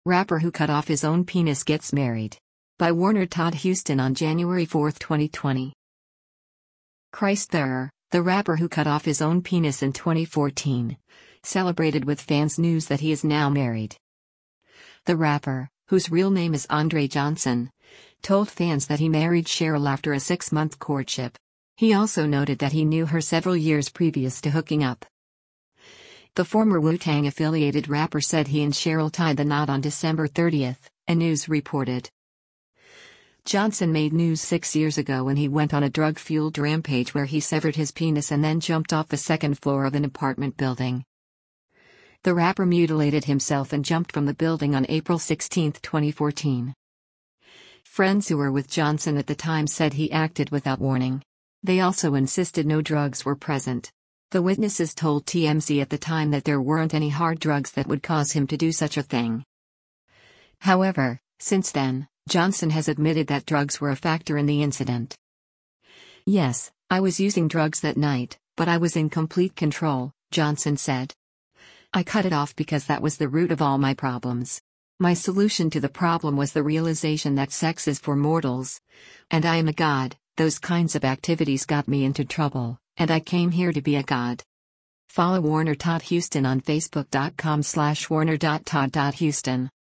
Rapper who cut off his own penis gets married. By Warner Todd Houston on January 4, 2020. Christ Bearer, the rapper who cut off his own penis in 2014, celebrated with fans news that he is now married. The rapper, whose real name is Andre Johnson, told fans that he married Cheryl after a 6-month courtship. He also noted that he knew her several years previous to hooking up. The former Wu-Tang affiliated rapper said he and Cheryl tied the knot on December 30, a news reported. Johnson made news 6 years ago when he went on a drug-fueled rampage where he severed his penis and then jumped off the second floor of an apartment building. The rapper mutilated himself and jumped from the building on April 16, 2014. Friends who were with Johnson at the time said he acted without warning. They also insisted no drugs were present. The witnesses told TMZ at the time that there weren't any hard drugs that would cause him to do such a thing. However, since then, Johnson has admitted that drugs were a factor in the incident. "Yes, I was using drugs that night, but I was in complete control," Johnson said. "I cut it off because that was the root of all my problems. My solution to the problem was the realization that sex is for mortals. And I am a god. Those kinds of activities got me into trouble, and I came here to be a god." Follow Warner Todd Houston on Facebook.com/warner.todd.houston.